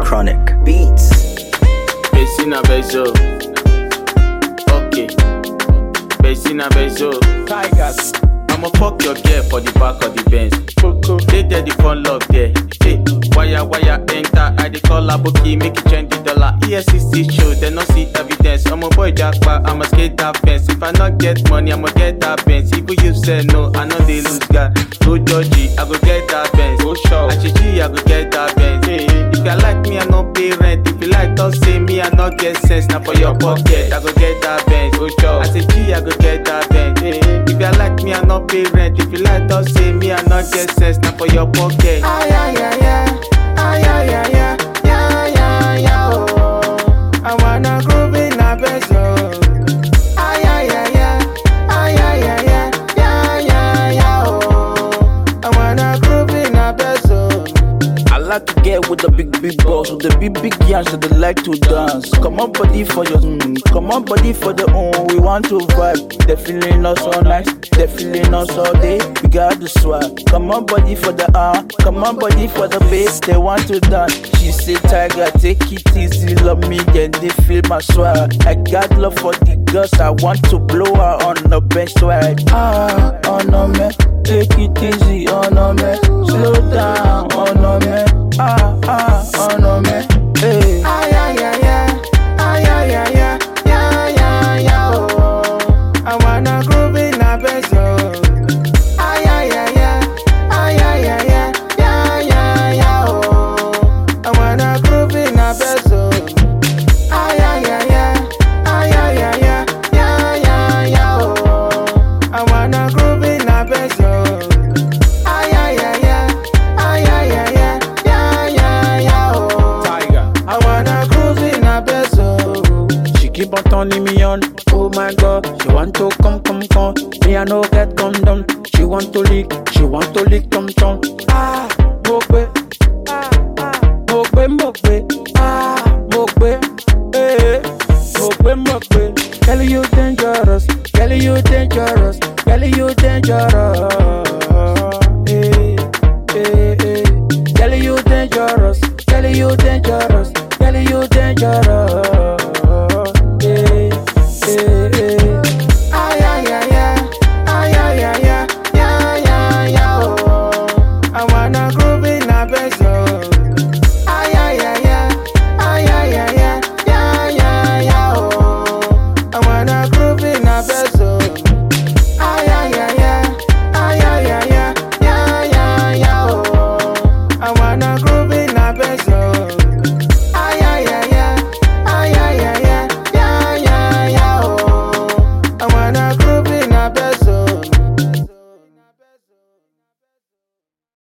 Chronic Beats. Besina bezo. Okay. Besina bezo. Tigers. I'ma fuck your girl for the back of the Benz. They there the fun love there. Hey, wire enter. I dey call Aboki, make it $20. ESCC show, they no see evidence. I'm a boy jackpot, I'ma skate that fence. If I not get money, I'ma get that Benz. If you say no, I know they lose God. Go Georgie, I go get that Benz. Go show. Achiji, I go get that Benz. Hey, if you like me, I no pay rent. If you like, don't say me, I not get sense. Now for your pocket, I go get that Benz. Go show. Achiji, I go get that Benz. Hey, if you like me, I not pay rent. If you like, don't say me, I not get sense. Now for your pocket. Ay, ay, ay, ay. Ay, ay, ay, ay. Yeah, yeah, yeah, oh. I wanna groove in a bezo. Ay, ay, ay, ay. Ay, ay, ay, ay. Yeah, yeah, yeah, oh. I wanna groove in a bezo. I like to get with the big balls, with the big yams that they like to dance. Come on, body for your come on, body for the we want to vibe. They're feeling us all night, they're feeling us all day. We got the swag. Come on, body for the come on, body for the bass. They want to dance. She say, Tiger, take it easy, love me, then they feel my swag. I got love for the girls, I want to blow her on the bench swag. Oh no man, take it easy, oh no man, slow down, oh no man. Oh no man, hey. Ay, ay, ay, ay. Ay, ay, ay, ay. Yeah, yeah, yeah, oh. I wanna groove in a bezo. Ay, ay, ay, ay. Ay, ay, ay, ay. Yeah, yeah, yeah, oh. I wanna groove in a bezo. Ay, ay, ay, ay. Ay, ay, ay, ay. Yeah, yeah, yeah, oh. I wanna groove in a bezo. Ay, ay, ay, ay. Ay, ay, ay, ay. Yeah, yeah, yeah, oh. Tiger. I wanna cruise in a bezo. She keep on turning me on. Oh my God, she want to come. Me I no get condom. She want to lick tom. Mogbe, mogbe, eh, mogbe. Girl, you dangerous, girl, you dangerous, girl, you dangerous.